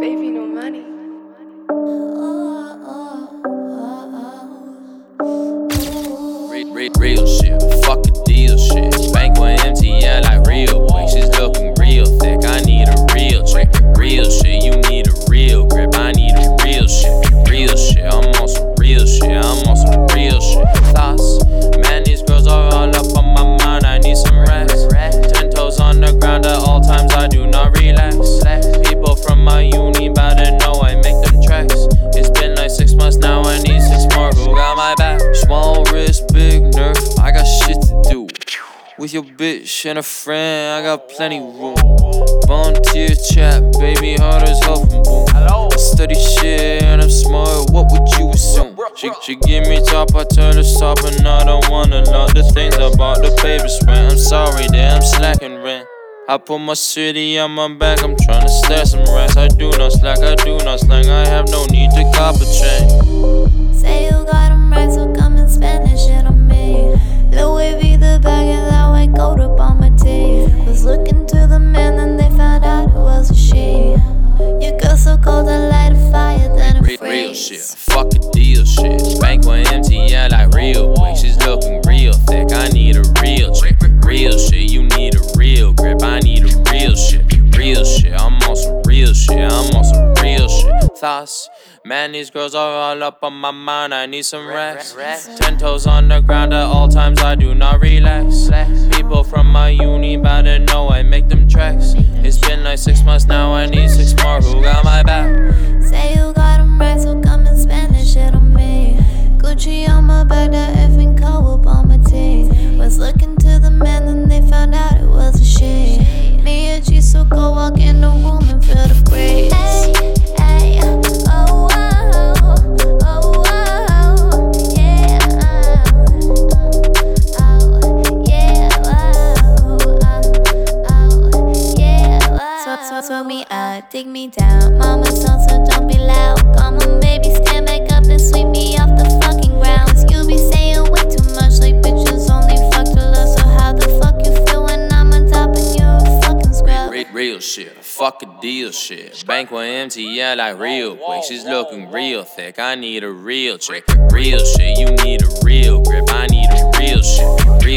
Baby, no money. Real shit, fuck a deal shit. Bank with empty, yeah, like real quick. She's looking real thick. I need a real chick. Real shit, you need a real grip. I need a real shit. Real shit, I'm on some real shit. I'm on some real shit. Thoughts, man, these girls are all up on my mind. I need some rest. 10 toes on the ground at all times. I do not relax. People from my uni better know I make them tracks. It's been like 6 months now. I need 6 more. Who got my back? Small wrist, big nerve. I got shit to do. With your bitch and a friend, I got plenty room. Volunteer chat, baby, hard as hell from boom. I study shit and I'm smart, what would you assume? She give me top, I tell her stop, and I don't wanna lot the things about the paper sprint. I'm sorry that I'm slacking rent. I put my city on my back, I'm tryna stash some racks. I do not slack, I do not slang, I have no need to cop a chain. Say you got them right, so come and spend that shit on me. Louis V the bag and that white gold up on my teeth. Was looking to the man, then they found out it was a she. You got so cold, I light a fire, then it freeze. Real shit, fuck a deal shit. Bank went empty, yeah, like real quick. She's looking real thick. I need a real chick. Real shit, you need a real grip. I need a real shit. Real shit, I'm on some real shit. I'm on some real shit. Thoughts, man, these girls are all up on my mind. I need some rest. 10 toes on the ground at all times. I do not relax. People from my uni better know I make them tracks. It's been like 6 months now. I need 6 more. Who got my back? Say you got them right, so come and spend that shit on me. Gucci on my back, that effing coat up on my teeth. Was looking to the man, then they found out it was a she. Me and G, so go walk in the room and feel the breeze. Ay, oh, oh, oh, oh, yeah. Oh, yeah, oh, yeah. Swim me out, dig me down. Mama so don't be loud. Come on, baby, stand back up and sweep me off the fucking grounds. You be saying way too much, like bitches only fuck to love. So how the fuck you feel when I'm on top and you're a fucking scrub? Real shit, fuck a deal shit. Bank went empty, yeah, like real quick. She's looking real thick. I need a real chick. Real shit, you need a real grip. I need a real shit.